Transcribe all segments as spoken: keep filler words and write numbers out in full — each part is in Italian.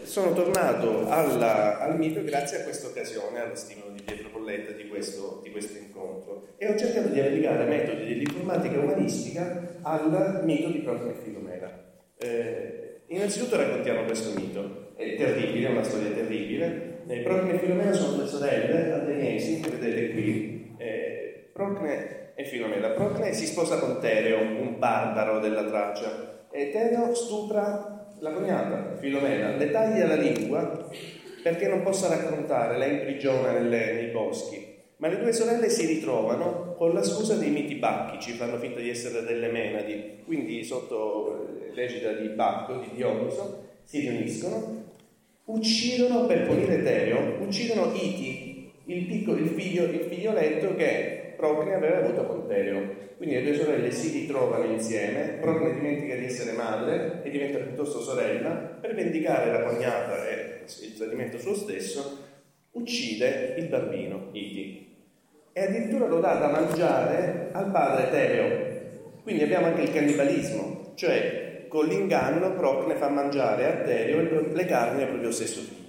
sono tornato alla, al mito grazie a questa occasione, allo stimolo di Pietro Polletta di questo, di questo incontro, e ho cercato di applicare metodi dell'informatica umanistica al mito di Procne e Filomela. Eh, innanzitutto raccontiamo questo mito, è terribile, è una storia terribile. Eh, Procne e Filomela sono due sorelle ateniesi, che vedete qui. Eh, Procne e Filomela. Procne si sposa con Tereo, un barbaro della Tracia, e Tereo stupra la cognata, Filomela, le taglia la lingua perché non possa raccontare, la imprigiona nelle, nei boschi. Ma le due sorelle si ritrovano con la scusa dei miti bacchici, fanno finta di essere delle menadi, quindi sotto l'egida di Bacco, di Dioniso, si riuniscono, uccidono, per punire Tereo, uccidono Iti, il, piccolo, il, figlio, il figlioletto che Procne aveva avuto con Tereo. Quindi le due sorelle si ritrovano insieme, Procne dimentica di essere madre e diventa piuttosto sorella, per vendicare la cognata e il tradimento suo stesso, uccide il bambino, Iti, e addirittura lo dà da mangiare al padre Tereo. Quindi abbiamo anche il cannibalismo, cioè con l'inganno Procne fa mangiare a Tereo le carni del proprio stesso figlio.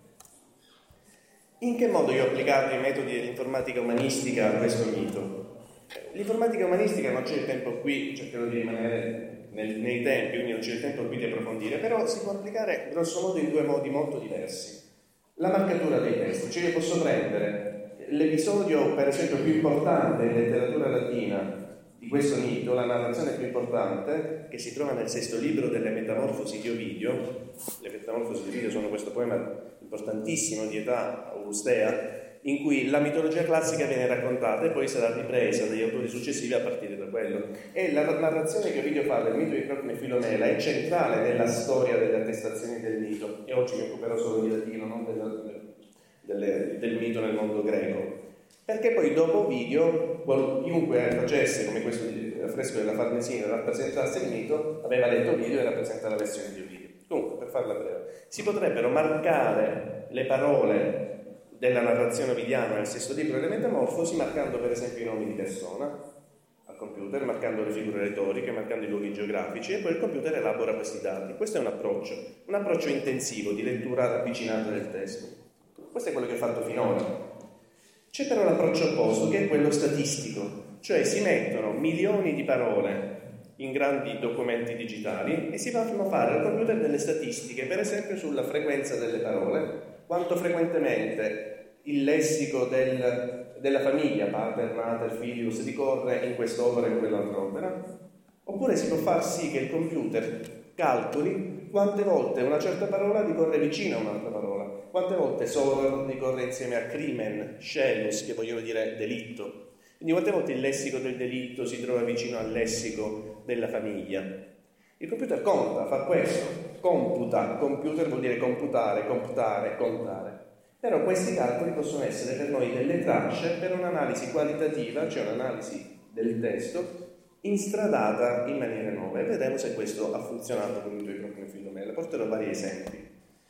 In che modo io ho applicato i metodi dell'informatica umanistica a questo mito? L'informatica umanistica non c'è il tempo qui, cercherò di rimanere nel, nei tempi, quindi non c'è il tempo qui di approfondire, però si può applicare grosso modo in due modi molto diversi. La marcatura dei testi, cioè io posso prendere l'episodio per esempio più importante in letteratura latina di questo mito, la narrazione più importante, che si trova nel sesto libro delle Metamorfosi di Ovidio. Le Metamorfosi di Ovidio sono questo poema importantissimo di età augustea, in cui la mitologia classica viene raccontata e poi sarà ripresa dagli autori successivi a partire da quello. E la narrazione che Ovidio fa del mito di Procne e Filomela è centrale nella storia delle attestazioni del mito, e oggi mi occuperò solo di latino, non della, delle, del mito nel mondo greco. Perché poi dopo Ovidio, chiunque facesse come questo affresco della Farnesina, rappresentasse il mito, aveva letto Ovidio e rappresenta la versione di Ovidio. Comunque, per farla breve, si potrebbero marcare le parole della narrazione ovidiana nel sesto libro delle Metamorfosi, marcando per esempio i nomi di persona al computer, marcando le figure retoriche, marcando i luoghi geografici, e poi il computer elabora questi dati. Questo è un approccio, un approccio intensivo di lettura ravvicinata del testo. Questo è quello che ho fatto finora. C'è però l'approccio opposto, che è quello statistico, cioè si mettono milioni di parole in grandi documenti digitali e si fanno fare al computer delle statistiche, per esempio sulla frequenza delle parole, quanto frequentemente il lessico del, della famiglia, pater, mater, filius, ricorre in quest'opera e in quell'altra opera. Oppure si può far sì che il computer calcoli quante volte una certa parola ricorre vicino a un'altra parola, quante volte solo ricorre insieme a crimen, scellus, che vogliono dire delitto. Quindi quante volte il lessico del delitto si trova vicino al lessico della famiglia. Il computer conta, fa questo, computa, computer vuol dire computare, computare, contare. Però questi calcoli possono essere per noi delle tracce per un'analisi qualitativa, cioè un'analisi del testo, instradata in maniere nuove. E vedremo se questo ha funzionato con i due Procne e Filomela. Porterò vari esempi.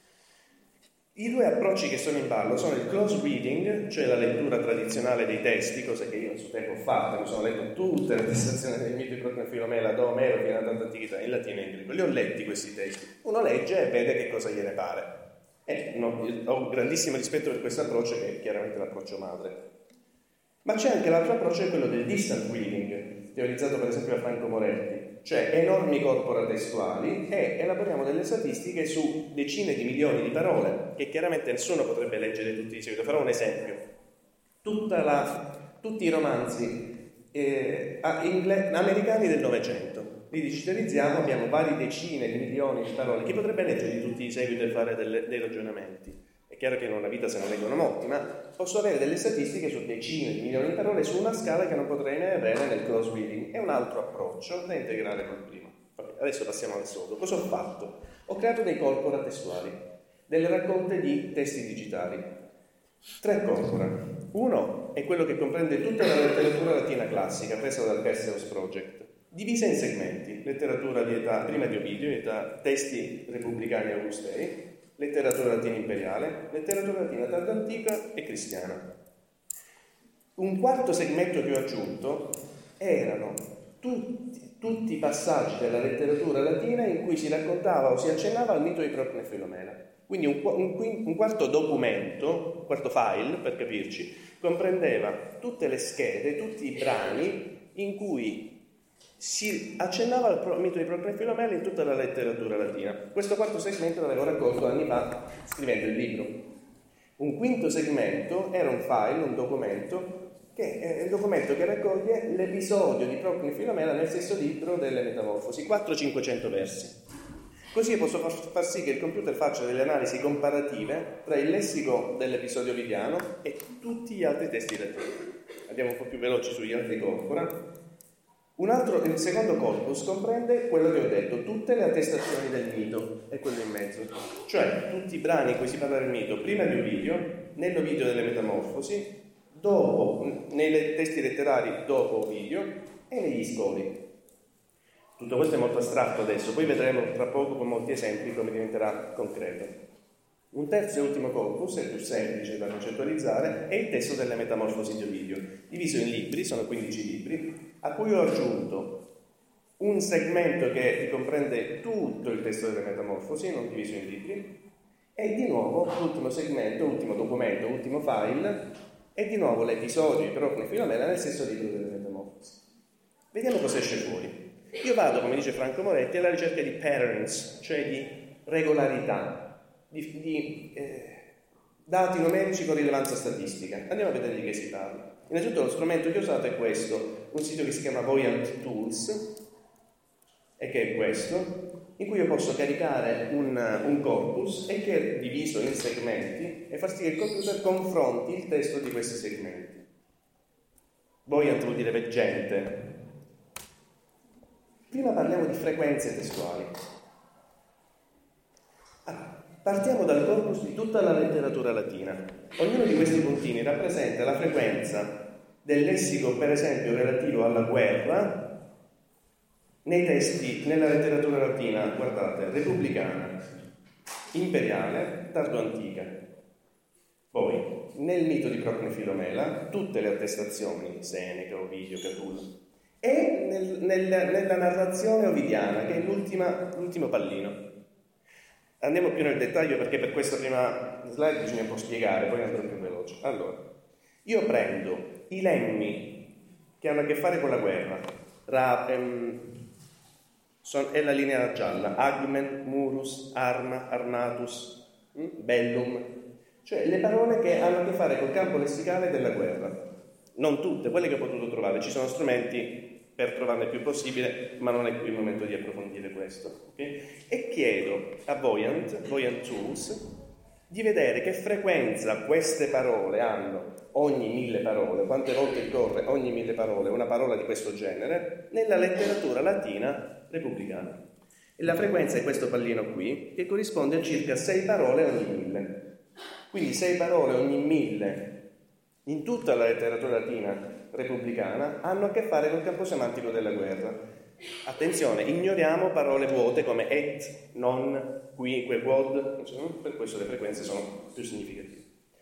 I due approcci che sono in ballo sono il close reading, cioè la lettura tradizionale dei testi, cosa che io a suo tempo ho fatto, mi sono letto tutte le attestazioni dei miti di Procne e Filomela da Omero fino a tanta antichità, in latino e in greco. Li ho letti questi testi. Uno legge e vede che cosa gliene pare. E no, ho grandissimo rispetto per questo approccio, che è chiaramente l'approccio madre. Ma c'è anche l'altro approccio, è quello del distant reading, teorizzato per esempio da Franco Moretti, cioè enormi corpora testuali, e elaboriamo delle statistiche su decine di milioni di parole che chiaramente nessuno potrebbe leggere tutti di seguito. Farò un esempio. Tutta la, tutti i romanzi eh, ingle, americani del Novecento li digitalizziamo, abbiamo varie decine di milioni di parole. Chi potrebbe leggere tutti di seguito e fare delle, dei ragionamenti? È chiaro che in una vita se ne leggono molti, ma posso avere delle statistiche su decine di milioni di parole su una scala che non potrei ne avere nel close reading. È un altro approccio da integrare col primo. Okay, adesso passiamo al sodo. Cosa ho fatto? Ho creato dei corpora testuali, delle raccolte di testi digitali. Tre corpora. Uno è quello che comprende tutta la letteratura latina classica presa dal Perseus Project, divisa in segmenti: letteratura di età prima di Ovidio, di età testi repubblicani augustei, letteratura latina imperiale, letteratura latina tardo-antica e cristiana. Un quarto segmento che ho aggiunto erano tutti, tutti i passaggi della letteratura latina in cui si raccontava o si accennava al mito di Procne e Filomela. Quindi un, un, un quarto documento, un quarto file, per capirci, comprendeva tutte le schede, tutti i brani in cui si accennava al mito di Procne e Filomela in tutta la letteratura latina. Questo quarto segmento l'avevo raccolto anni fa scrivendo il libro. Un quinto segmento era un file, un documento, che è il documento che raccoglie l'episodio di Procne e Filomela nel stesso libro delle Metamorfosi, quattrocento cinquecento versi. Così posso far sì che il computer faccia delle analisi comparative tra il lessico dell'episodio ovidiano e tutti gli altri testi latini. Andiamo un po' più veloci sugli altri corpora. Un altro, il secondo corpus comprende quello che ho detto, tutte le attestazioni del mito e quello in mezzo, cioè tutti i brani in cui si parla del mito prima di Ovidio, nell'Ovidio delle Metamorfosi, dopo, nei testi letterari dopo Ovidio e negli scoli. Tutto questo è molto astratto adesso, poi vedremo tra poco con molti esempi come diventerà concreto. Un terzo e ultimo corpus, è più semplice da concettualizzare, è il testo delle Metamorfosi di Ovidio, diviso in libri, sono quindici libri, a cui ho aggiunto un segmento che comprende tutto il testo delle Metamorfosi, non diviso in libri, e di nuovo l'ultimo segmento, ultimo documento, ultimo file, e di nuovo l'episodio di Procne e Filomela nel stesso libro delle Metamorfosi. Vediamo cosa esce fuori. Io vado, come dice Franco Moretti, alla ricerca di patterns, cioè di regolarità, di, di eh, dati numerici con rilevanza statistica. Andiamo a vedere di che si parla. Innanzitutto lo strumento che ho usato è questo, un sito che si chiama Voyant Tools, e che è questo, in cui io posso caricare un, un corpus e che è diviso in segmenti e far sì che il computer confronti il testo di questi segmenti. Voyant vuol dire veggente. Prima parliamo di frequenze testuali. Allora, partiamo dal corpus di tutta la letteratura latina. Ognuno di questi puntini rappresenta la frequenza del lessico, per esempio, relativo alla guerra, nei testi, nella letteratura latina, guardate, repubblicana, imperiale, tardo-antica. Poi, nel mito di Procne e Filomela, tutte le attestazioni, Seneca, Ovidio, Catulla, e nel, nel, nella narrazione ovidiana, che è l'ultima, l'ultimo pallino. Andiamo più nel dettaglio perché per questa prima slide bisogna un po' spiegare, poi andrò più veloce. Allora, io prendo i lemmi che hanno a che fare con la guerra, Ra, ehm, son, è la linea gialla, Agmen, Murus, Arma, Armatus, hm, Bellum, cioè le parole che hanno a che fare col campo lessicale della guerra. Non tutte, quelle che ho potuto trovare, ci sono strumenti per trovarne il più possibile, ma non è qui il momento di approfondire questo. Okay? E chiedo a Voyant, Voyant Tools, di vedere che frequenza queste parole hanno ogni mille parole, quante volte ricorre ogni mille parole una parola di questo genere nella letteratura latina repubblicana. E la frequenza è questo pallino qui, che corrisponde a circa sei parole ogni mille. Quindi sei parole ogni mille in tutta la letteratura latina repubblicana hanno a che fare col campo semantico della guerra. Attenzione, ignoriamo parole vuote come et, non, qui, que, quod, per questo le frequenze sono più significative.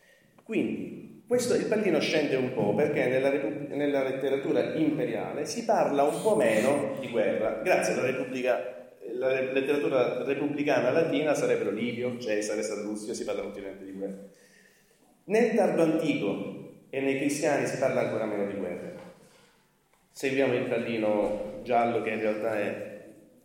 Quindi, questo, il pallino scende un po' perché nella, nella letteratura imperiale si parla un po' meno di guerra. Grazie alla Repubblica, la letteratura repubblicana latina sarebbero Livio, Cesare, Sallustio, si parla continuamente di guerra. Nel tardo antico e nei cristiani si parla ancora meno di guerra. Seguiamo il pallino giallo che in realtà è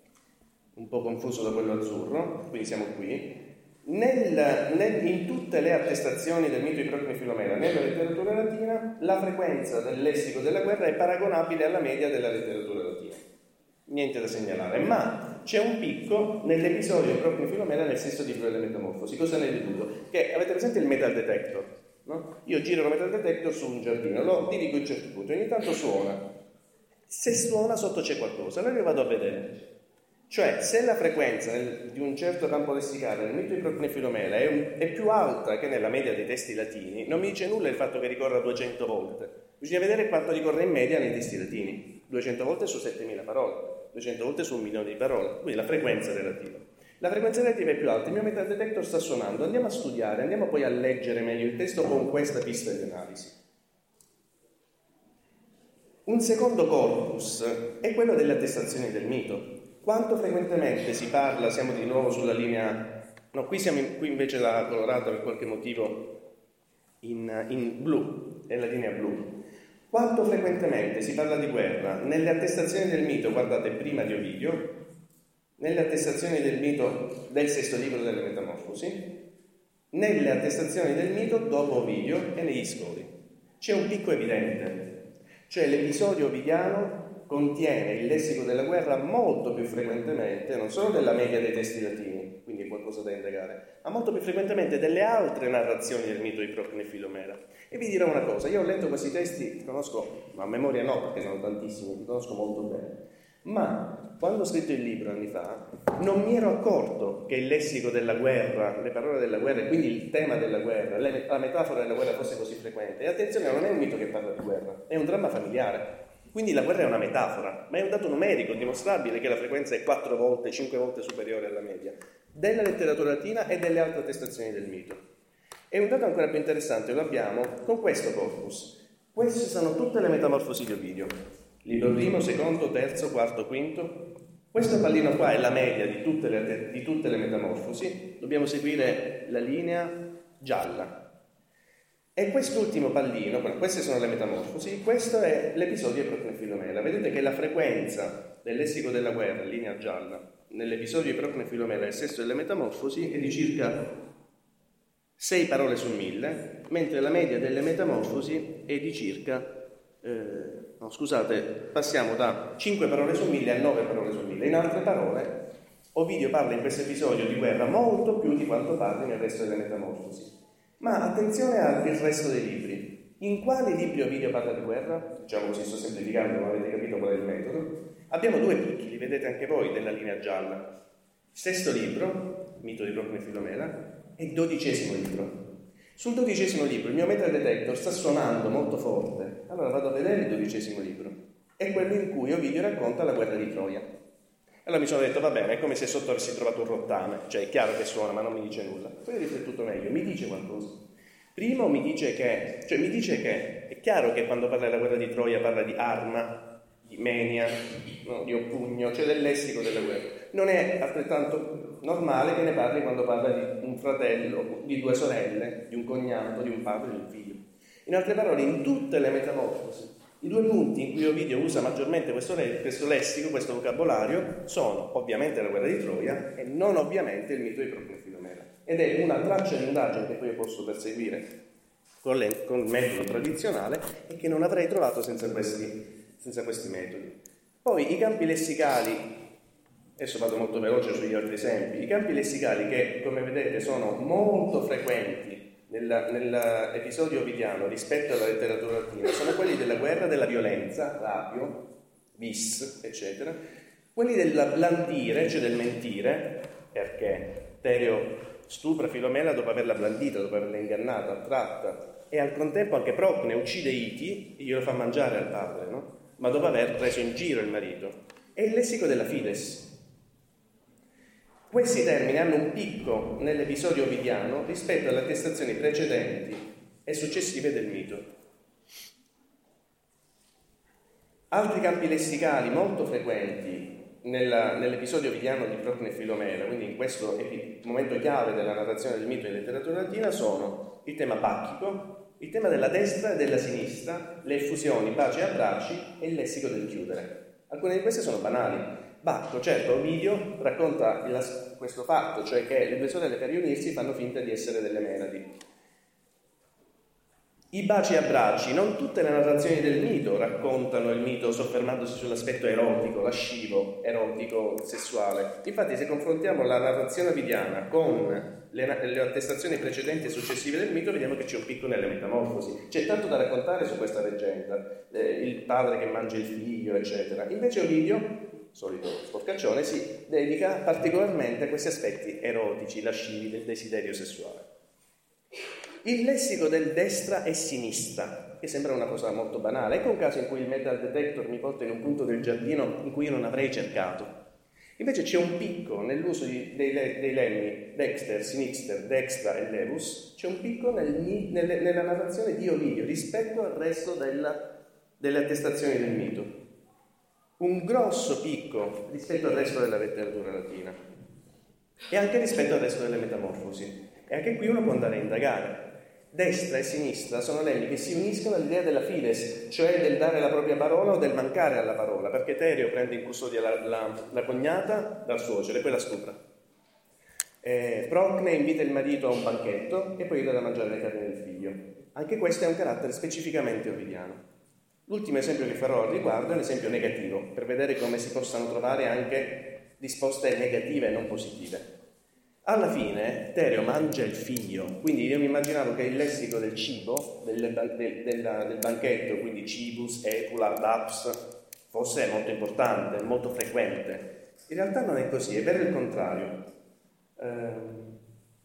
un po' confuso da quello azzurro, quindi siamo qui. Nel, nel, in tutte le attestazioni del mito di Procne e Filomela nella letteratura latina la frequenza del lessico della guerra è paragonabile alla media della letteratura latina. Niente da segnalare, ma c'è un picco nell'episodio di Procne e Filomela nel sesto libro delle Metamorfosi. Cosa ne deduco? Che avete presente il metal detector? No? Io giro il metal detector su un giardino, lo dirigo in un certo punto, ogni tanto suona. Se suona sotto c'è qualcosa, allora io vado a vedere. Cioè, se la frequenza nel, di un certo campo lessicale nel mito di Procne e Filomela è, un, è più alta che nella media dei testi latini, non mi dice nulla il fatto che ricorra duecento volte. Bisogna vedere quanto ricorre in media nei testi latini. duecento volte su settemila parole, duecento volte su un milione di parole, quindi la frequenza relativa. La frequenza relativa è più alta, il mio metal detector sta suonando, andiamo a studiare, andiamo poi a leggere meglio il testo con questa pista di analisi. Un secondo corpus è quello delle attestazioni del mito. Quanto frequentemente si parla, siamo di nuovo sulla linea No, qui, siamo in, qui invece l'ha colorata per qualche motivo in, in blu, è la linea blu. Quanto frequentemente si parla di guerra nelle attestazioni del mito, guardate, prima di Ovidio, nelle attestazioni del mito del sesto libro delle Metamorfosi, nelle attestazioni del mito dopo Ovidio e negli scoli. C'è un picco evidente, cioè l'episodio ovidiano contiene il lessico della guerra molto più frequentemente, non solo della media dei testi latini, quindi è qualcosa da indagare, ma molto più frequentemente delle altre narrazioni del mito di Procne e Filomela. E vi dirò una cosa, io ho letto questi testi, li conosco, ma a memoria no, perché sono tantissimi, li conosco molto bene, ma quando ho scritto il libro anni fa, non mi ero accorto che il lessico della guerra, le parole della guerra e quindi il tema della guerra, la metafora della guerra fosse così frequente. E attenzione, non è un mito che parla di guerra, è un dramma familiare. Quindi la guerra è una metafora, ma è un dato numerico dimostrabile che la frequenza è quattro volte, cinque volte superiore alla media della letteratura latina e delle altre attestazioni del mito. E un dato ancora più interessante lo abbiamo con questo corpus. Queste sono tutte le metamorfosi di Ovidio. Libro primo, secondo, terzo, quarto, quinto. Questo pallino qua è la media di tutte le, di tutte le metamorfosi. Dobbiamo seguire la linea gialla. E quest'ultimo pallino, queste sono le metamorfosi, questo è l'episodio di Procne e Filomela. Vedete che la frequenza del lessico della guerra, linea gialla, nell'episodio di Procne e Filomela e il sesto delle metamorfosi è di circa sei parole su mille, mentre la media delle metamorfosi è di circa, eh, no scusate, passiamo da cinque parole su mille a nove parole su mille. In altre parole, Ovidio parla in questo episodio di guerra molto più di quanto parla nel resto delle metamorfosi. Ma attenzione al resto dei libri. In quali libri Ovidio parla di guerra? Diciamo così, sto semplificando, ma avete capito qual è il metodo. Abbiamo due picchi, li vedete anche voi, della linea gialla. Sesto libro, mito di Procne e Filomela, e dodicesimo libro. Sul dodicesimo libro il mio metal detector sta suonando molto forte. Allora vado a vedere il dodicesimo libro. È quello in cui Ovidio racconta la guerra di Troia. Allora mi sono detto, va bene, è come se sotto avessi trovato un rottame, cioè è chiaro che suona ma non mi dice nulla. Poi ho riflettuto meglio, mi dice qualcosa. Primo mi dice che, cioè mi dice che è chiaro che quando parla della guerra di Troia parla di arma, di menia, no, di oppugno, cioè del lessico della guerra. Non è altrettanto normale che ne parli quando parla di un fratello, di due sorelle, di un cognato, di un padre, di un figlio. In altre parole, in tutte le metamorfosi, i due punti in cui Ovidio usa maggiormente questo, questo lessico, questo vocabolario, sono ovviamente la guerra di Troia e non ovviamente il mito di Procne e Filomela. Ed è una traccia di indagine che poi io posso perseguire con, le, con il metodo tradizionale e che non avrei trovato senza questi, senza questi metodi. Poi i campi lessicali, adesso vado molto veloce sugli altri esempi, i campi lessicali che, come vedete, sono molto frequenti nell'episodio ovidiano rispetto alla letteratura latina sono quelli della guerra, della violenza, rapio, vis, eccetera, quelli del blandire, cioè del mentire, perché Tereo stupra Filomela dopo averla blandita, dopo averla ingannata, attratta, e al contempo anche Procne uccide Iti e glielo fa mangiare al padre, no? Ma dopo aver preso in giro il marito. È il lessico della fides. Questi termini hanno un picco nell'episodio ovidiano rispetto alle attestazioni precedenti e successive del mito. Altri campi lessicali molto frequenti nella, nell'episodio ovidiano di Procne e Filomela, quindi in questo epi, momento chiave della narrazione del mito in letteratura latina, sono il tema bacchico, il tema della destra e della sinistra, le effusioni, baci e abbracci e il lessico del chiudere. Alcune di queste sono banali. Bacco, certo, Ovidio racconta il, questo fatto, cioè che le due sorelle per riunirsi fanno finta di essere delle menadi. I baci e abbracci, non tutte le narrazioni del mito raccontano il mito soffermandosi sull'aspetto erotico, lascivo, erotico, sessuale. Infatti, se confrontiamo la narrazione ovidiana con le, le attestazioni precedenti e successive del mito, vediamo che c'è un picco nelle metamorfosi. C'è tanto da raccontare su questa leggenda, eh, il padre che mangia il figlio, eccetera. Invece Ovidio, solito sporcaccione, si dedica particolarmente a questi aspetti erotici, lascivi, del desiderio sessuale. Il lessico del destra e sinistra, che sembra una cosa molto banale, ecco un caso in cui il metal detector mi porta in un punto del giardino in cui io non avrei cercato. Invece c'è un picco nell'uso di, dei, dei lemmi dexter, sinister, dextra e levus, c'è un picco nel, nelle, nella narrazione di Ovidio rispetto al resto della, delle attestazioni del mito. Un grosso picco rispetto al resto della letteratura latina. e anche rispetto al resto delle metamorfosi. E anche qui uno può andare a indagare. Destra e sinistra sono lemmi che si uniscono all'idea della fides, cioè del dare la propria parola o del mancare alla parola, perché Terio prende in custodia la, la, la cognata dal suocero e poi la stupra. Eh, Procne invita il marito a un banchetto e poi gli dà da mangiare le carni del figlio. Anche questo è un carattere specificamente ovidiano. L'ultimo esempio che farò al riguardo è un esempio negativo, per vedere come si possano trovare anche risposte negative e non positive. Alla fine Terio mangia il figlio, quindi io mi immaginavo che il lessico del cibo, del, del, del, del banchetto, quindi cibus, epula, daps, fosse molto importante, molto frequente. In realtà non è così, è vero il contrario. Eh,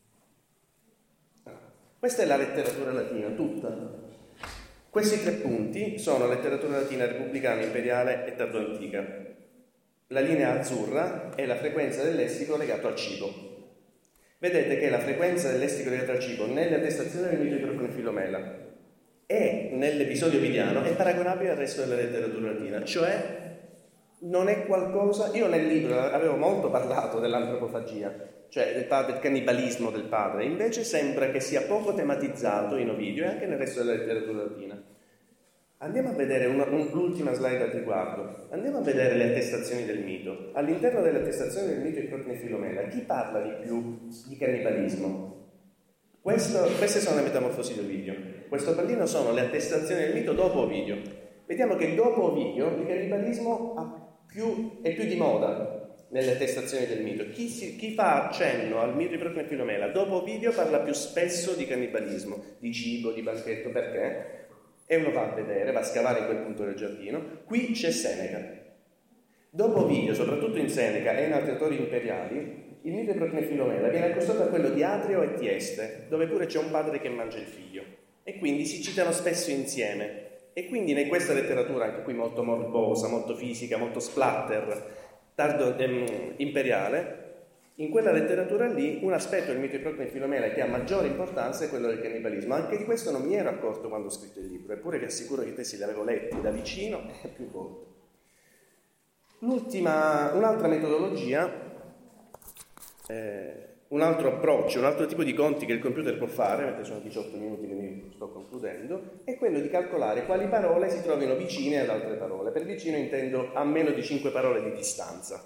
questa è la letteratura latina, tutta. Questi tre punti sono letteratura latina repubblicana, imperiale e tardo-antica. La linea azzurra è la frequenza del lessico legato al cibo. Vedete che la frequenza del lessico legato al cibo nelle attestazioni del mito di Procne e Filomela e nell'episodio ovidiano è paragonabile al resto della letteratura latina, cioè non è qualcosa... Io nel libro avevo molto parlato dell'antropofagia, cioè del, padre, del cannibalismo del padre, invece sembra che sia poco tematizzato in Ovidio e anche nel resto della letteratura latina. Andiamo a vedere una, un, l'ultima slide al riguardo. Andiamo a vedere le attestazioni del mito. All'interno delle attestazioni del mito di Procne e Filomela, chi parla di più di cannibalismo? Questo, queste sono le metamorfosi di Ovidio. Questo pallino sono le attestazioni del mito dopo Ovidio. Vediamo che dopo Ovidio il cannibalismo ha più, è più di moda nelle attestazioni del mito. Chi, si, chi fa accenno al mito di Procne e Filomela dopo Ovidio parla più spesso di cannibalismo, di cibo, di banchetto. Perché? E uno va a vedere, va a scavare in quel punto del giardino. Qui c'è Seneca. Dopo Ovidio, soprattutto in Seneca e in altri autori imperiali, il mito di Procne e Filomela viene accostato a quello di Atrio e Tieste, dove pure c'è un padre che mangia il figlio. E quindi si citano spesso insieme. E quindi in questa letteratura, anche qui molto morbosa, molto fisica, molto splatter, tardo ehm, imperiale, in quella letteratura lì un aspetto del mito di Procne e Filomela che ha maggiore importanza è quello del cannibalismo. Anche di questo non mi ero accorto quando ho scritto il libro, eppure vi assicuro che i testi li avevo letti da vicino e più volte. L'ultima, un'altra metodologia, eh, un altro approccio, un altro tipo di conti che il computer può fare, mentre sono diciotto minuti quindi sto concludendo, è quello di calcolare quali parole si trovino vicine ad altre parole. Per vicino intendo a meno di cinque parole di distanza.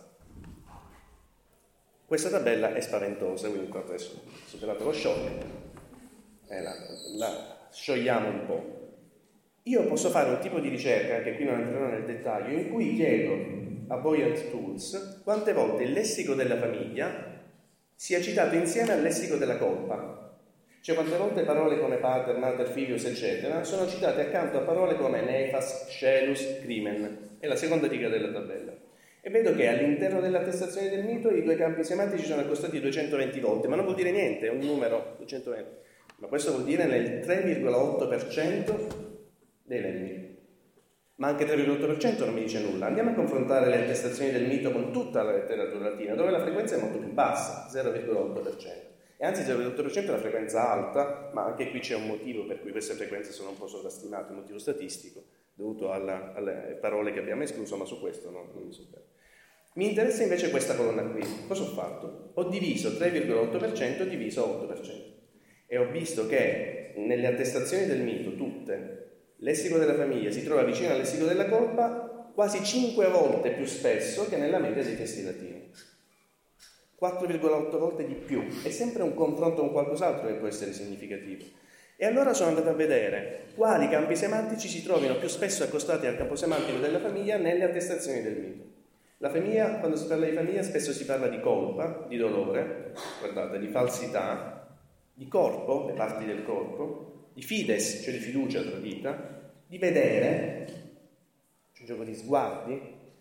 Questa tabella è spaventosa, quindi adesso superato lo shock, eh, la, la sciogliamo un po'. Io posso fare un tipo di ricerca, anche qui non entrerò nel dettaglio, in cui chiedo a Buoyant Tools quante volte il lessico della famiglia sia citato insieme al lessico della colpa. Cioè quante volte parole come pater, mater, filius, eccetera, sono citate accanto a parole come nefas, scelus, crimen. È la seconda riga della tabella. E vedo che all'interno dell'attestazione del mito i due campi semantici sono accostati duecentoventi volte, ma non vuol dire niente, è un numero, duecentoventi. Ma questo vuol dire nel tre virgola otto per cento dei lemmi. Ma anche tre virgola otto per cento non mi dice nulla. Andiamo a confrontare le attestazioni del mito con tutta la letteratura latina, dove la frequenza è molto più bassa, zero virgola otto per cento. E anzi zero virgola otto per cento è una frequenza alta, ma anche qui c'è un motivo per cui queste frequenze sono un po' sovrastimate, un motivo statistico, dovuto alla, alle parole che abbiamo escluso, ma su questo non, non mi soffermo. Mi interessa invece questa colonna qui. Cosa ho fatto? Ho diviso tre virgola otto per cento diviso otto per cento. E ho visto che nelle attestazioni del mito, tutte, lessico della famiglia si trova vicino al lessico della colpa quasi cinque volte più spesso che nella media dei testi latini. quattro virgola otto volte di più. È sempre un confronto con qualcos'altro che può essere significativo. E allora sono andato a vedere quali campi semantici si trovino più spesso accostati al campo semantico della famiglia nelle attestazioni del mito. La famiglia, quando si parla di famiglia, spesso si parla di colpa, di dolore, guardate, di falsità, di corpo, le parti del corpo, di fides, cioè di fiducia tradita, di vedere, cioè un gioco di sguardi,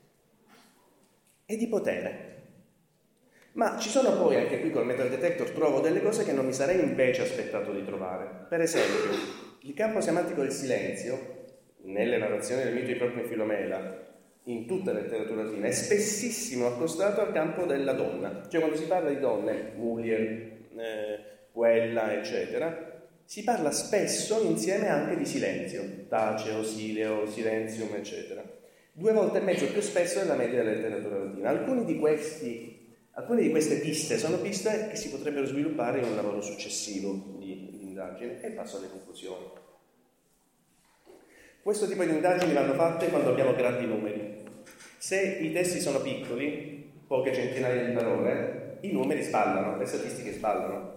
e di potere. Ma ci sono poi, anche qui col metal detector, trovo delle cose che non mi sarei invece aspettato di trovare. Per esempio, il campo semantico del silenzio, nelle narrazioni del mito di Procne e Filomela, in tutta la letteratura latina, è spessissimo accostato al campo della donna. Cioè quando si parla di donne, mulier, eh, quella, eccetera, si parla spesso insieme anche di silenzio, taceo, sileo, silenzium, eccetera. Due volte e mezzo più spesso della media della letteratura latina. Alcuni di questi Alcune di queste piste sono piste che si potrebbero sviluppare in un lavoro successivo di, di indagine, e passo alle conclusioni. Questo tipo di indagini vanno fatte quando abbiamo grandi numeri. Se i testi sono piccoli, poche centinaia di parole, i numeri sballano, le statistiche sballano.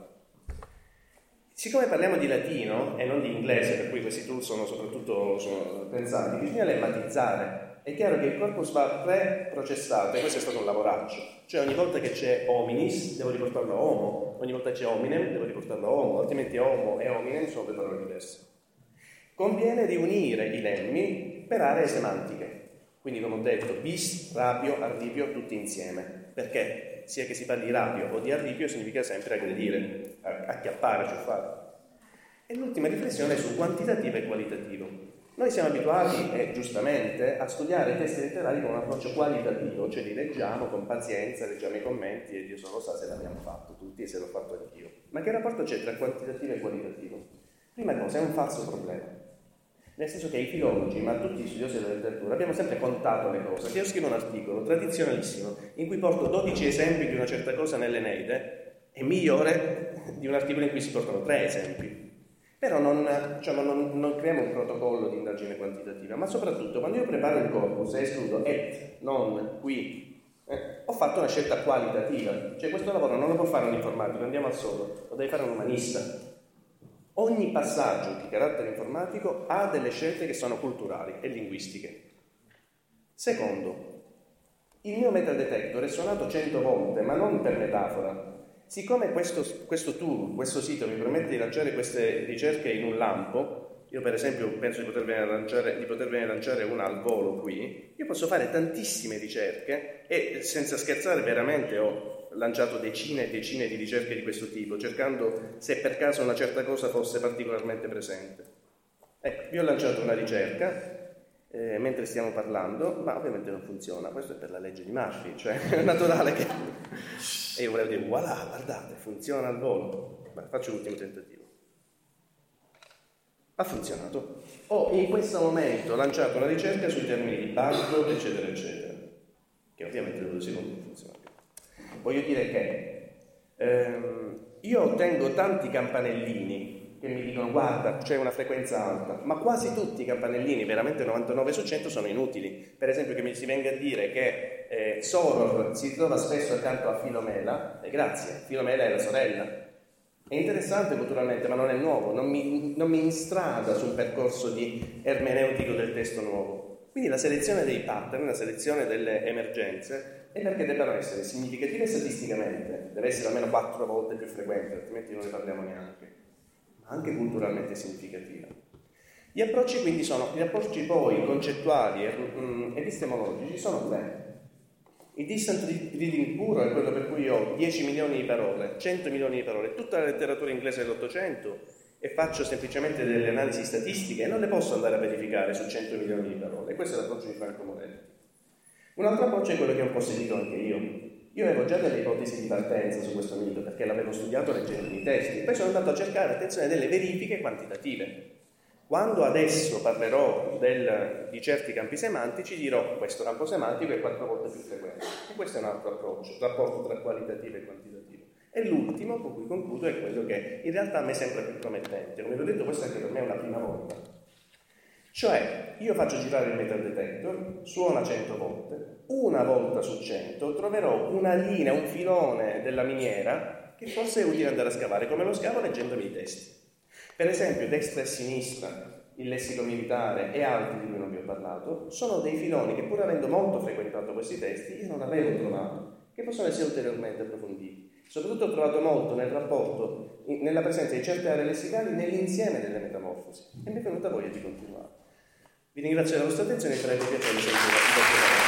Siccome parliamo di latino e non di inglese, per cui questi tool sono soprattutto sono pensati, bisogna lemmatizzare. È chiaro che il corpus va pre-processato, e questo è stato un lavoraccio. Cioè ogni volta che c'è hominis devo riportarlo a homo, ogni volta che c'è hominem devo riportarlo a homo, altrimenti homo e hominem sono due parole diverse. Conviene riunire i lemmi per aree semantiche. Quindi, come ho detto, bis, rapio, arripio, tutti insieme. Perché? Sia che si parli di rapio o di arripio significa sempre aggredire, acchiappare, ciuffare. E l'ultima riflessione è su quantitativo e qualitativo. Noi siamo abituati, e giustamente, a studiare i testi letterari con un approccio qualitativo, cioè li leggiamo con pazienza, leggiamo i commenti e Dio solo sa se l'abbiamo fatto tutti e se l'ho fatto anch'io. Ma che rapporto c'è tra quantitativo e qualitativo? Prima cosa, è un falso problema. Nel senso che i filologi, ma tutti gli studiosi della letteratura, abbiamo sempre contato le cose. Se io scrivo un articolo tradizionalissimo in cui porto dodici esempi di una certa cosa nell'Eneide, è migliore di un articolo in cui si portano tre esempi. Però non, diciamo, non, non creiamo un protocollo di indagine quantitativa, ma soprattutto quando io preparo il corpus e escludo et, non, qui, eh, ho fatto una scelta qualitativa. Cioè questo lavoro non lo può fare un informatico, andiamo al solo, lo deve fare un umanista. Ogni passaggio di carattere informatico ha delle scelte che sono culturali e linguistiche. Secondo, il mio metadetector è suonato cento volte, ma non per metafora. Siccome questo, questo tool, questo sito mi permette di lanciare queste ricerche in un lampo, io per esempio penso di potervene lanciare, di potervene lanciare una al volo qui, io posso fare tantissime ricerche e senza scherzare veramente ho lanciato decine e decine di ricerche di questo tipo, cercando se per caso una certa cosa fosse particolarmente presente. Ecco, vi ho lanciato una ricerca eh, mentre stiamo parlando, ma ovviamente non funziona. Questo è per la legge di Murphy, cioè è naturale che... E io volevo dire, voilà, guardate, funziona al volo. Ma faccio l'ultimo tentativo. Ha funzionato. Ho in questo momento lanciato una ricerca sui termini di parto, eccetera, eccetera, che ovviamente dopo due secondi non funziona più. Voglio dire che ehm, io ottengo tanti campanellini che mi dicono guarda c'è una frequenza alta, ma quasi tutti i campanellini, veramente novantanove su cento, sono inutili. Per esempio che mi si venga a dire che eh, Soror si trova spesso accanto a Filomela, e grazie, Filomela è la sorella. È interessante culturalmente, ma non è nuovo, non mi, non mi instrada sul percorso di ermeneutico del testo nuovo. Quindi la selezione dei pattern, la selezione delle emergenze, è perché debbano essere significative statisticamente, deve essere almeno quattro volte più frequente, altrimenti non ne parliamo neanche, ma anche culturalmente significativa. Gli approcci quindi sono, gli approcci poi concettuali e mm, epistemologici sono tre. Il distant reading puro è quello per cui ho dieci milioni di parole, cento milioni di parole, tutta la letteratura inglese dell'Ottocento, e faccio semplicemente delle analisi statistiche e non le posso andare a verificare su cento milioni di parole. Questo è l'approccio di Franco Moretti. Un altro approccio è quello che ho un po' seguito anche io. Io avevo già delle ipotesi di partenza su questo mito perché l'avevo studiato leggendo i testi, poi sono andato a cercare, attenzione, delle verifiche quantitative. Quando adesso parlerò del, di certi campi semantici dirò questo campo semantico è quattro volte più frequente, e questo è un altro approccio, rapporto tra qualitativo e quantitativo. E l'ultimo, con cui concludo, è quello che in realtà a me sembra più promettente. Come vi ho detto, questo anche per me è una prima volta. Cioè, io faccio girare il metal detector, suona cento volte, una volta su cento troverò una linea, un filone della miniera che forse è utile andare a scavare, come lo scavo leggendomi i testi. Per esempio, destra e sinistra, il lessico militare e altri di cui non vi ho parlato, sono dei filoni che, pur avendo molto frequentato questi testi, io non avevo trovato, che possono essere ulteriormente approfonditi. Soprattutto ho trovato molto nel rapporto, in, nella presenza di certe aree lessicali nell'insieme delle metamorfosi. E mi è venuta voglia di continuare. Vi ringrazio della vostra attenzione e prego piacere sempre.